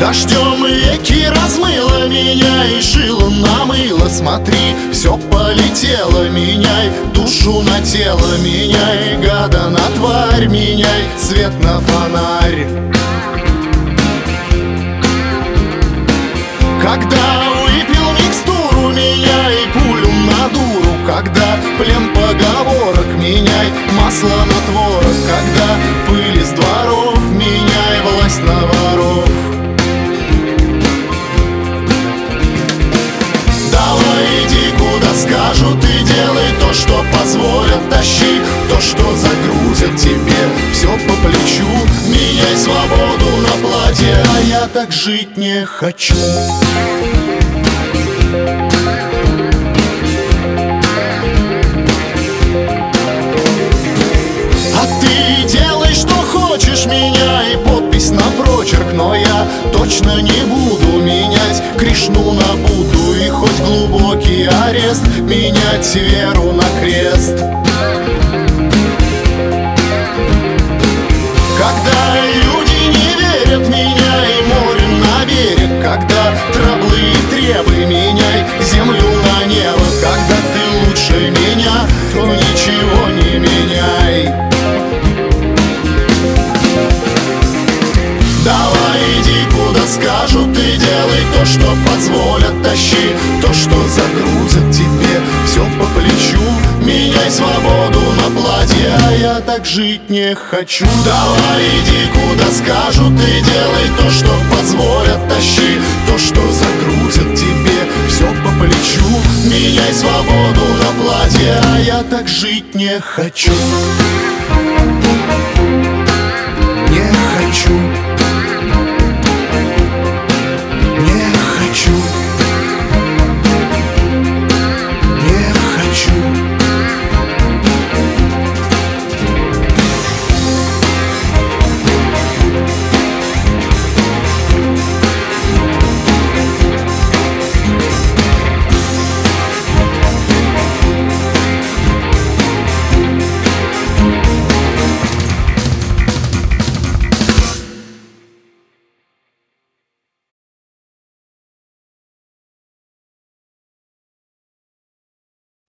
Дождем реки размыло меня и шило намыло. Смотри, все полетело, меняй душу на тело, меняй гада на тварь, меняй свет на фонарь. Когда выпил микстуру, меняй пулю на дуру. Когда плен поговорок, меняй масло на творог. Когда пыль из дворов, меняй власть на воров. Давай иди куда скажут и делай то, что позволят. Тащи то, что загрузят тебе все по плечу. Меняй свободу на платье, а я так жить не хочу. Меняй подпись на прочерк, но я точно не буду менять Кришну на Будду и хоть глубокий арест менять веру на крест. Когда люди не верят, меняй море на берег. Когда траблы и требы, меняй землю на небо. Когда ты лучше меня, то ничего не меняй. Давай иди куда скажут и делай то, что позволят. Тащи то, что загрузят тебе все по плечу. Меняй свободу на платье, а я так жить не хочу. Давай иди куда скажут и делай то, что позволят. Тащи то, что загрузят тебе все по плечу. Меняй свободу на платье, а я так жить не хочу.